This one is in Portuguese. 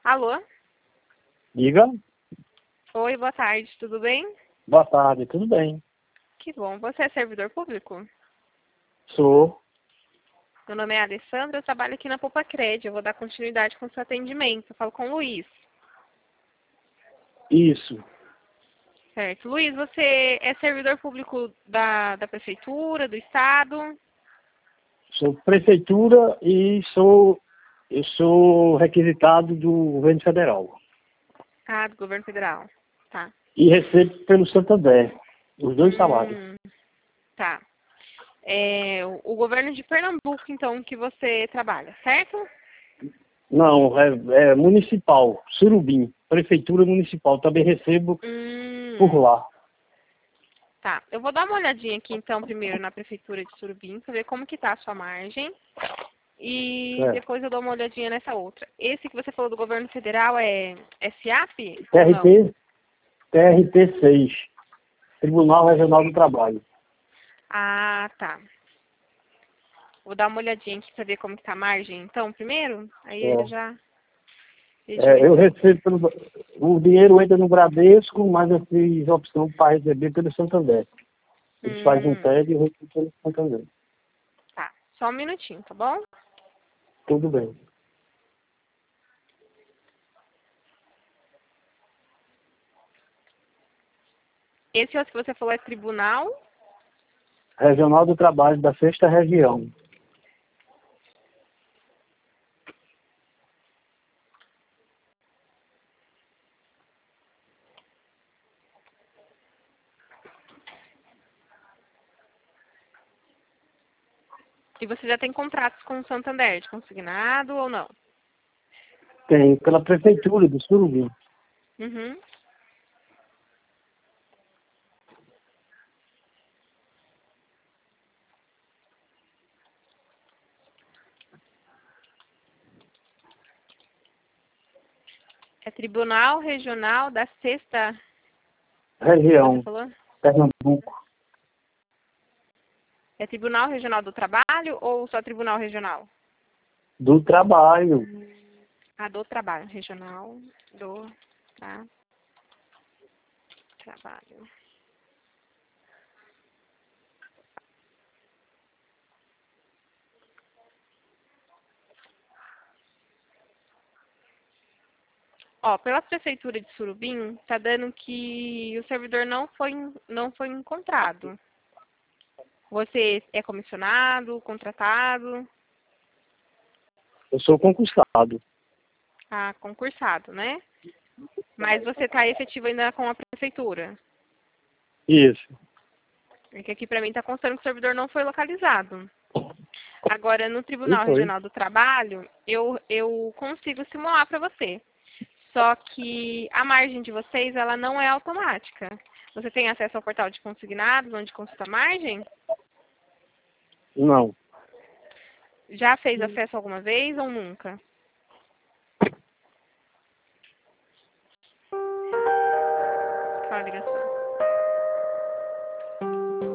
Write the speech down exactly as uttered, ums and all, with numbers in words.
Alô? Diga. Oi, boa tarde, tudo bem? Boa tarde, tudo bem? Que bom. Você é servidor público? Sou. Meu nome é Alessandra, eu trabalho aqui na Poupa Cred. Eu vou dar continuidade com o seu atendimento. Eu falo com o Luiz. Isso. Certo. Luiz, você é servidor público da, da prefeitura, do estado? Sou prefeitura e sou, eu sou requisitado do governo federal. Ah, do governo federal. Tá. E recebo pelo Santander, os dois salários. Hum, tá. É, o, o governo de Pernambuco, então, que você trabalha, certo? Não, é, é municipal, Surubim, prefeitura municipal. Também recebo Hum, por lá. tá. Eu vou dar uma olhadinha aqui, então, primeiro na prefeitura de Surubim, para ver como que tá a sua margem. E É. depois eu dou uma olhadinha nessa outra. Esse que você falou do governo federal é S A P ou não? T R T, T R T seis, Tribunal Regional do Trabalho. Ah, tá. Vou dar uma olhadinha aqui para ver como que tá a margem, então, primeiro. Aí É. eu já vejo É, eu isso. recebo pelo, o dinheiro entra no Bradesco, mas eu fiz a opção para receber pelo Santander. Eles fazem um Hum, T E D e eu recebo pelo Santander. tá. Só um minutinho, tá bom? Tudo bem. Esse outro que você falou é tribunal? Regional do Trabalho da Sexta Região. E você já tem contratos com o Santander, de consignado ou não? Tem pela Prefeitura do Surubim. Uhum. É Tribunal Regional da Sexta, que você Região, falou? Pernambuco. É Tribunal Regional do Trabalho ou só Tribunal Regional? Do Trabalho. Ah, do Trabalho. Regional do tra... Trabalho. Ó, pela Prefeitura de Surubim, tá dando que o servidor não foi, não foi encontrado. Você é comissionado, contratado, Eu sou concursado. ah, concursado, né? Mas você está efetivo ainda com a Prefeitura. Isso. Porque aqui para mim está constando que o servidor não foi localizado. Agora, no E Tribunal foi. Regional do Trabalho, eu, eu consigo simular para você. Só que a margem de vocês, ela não é automática. Você tem acesso ao portal de consignados, onde consta a margem? Não. Já fez acesso alguma vez ou nunca? Fala, ligação.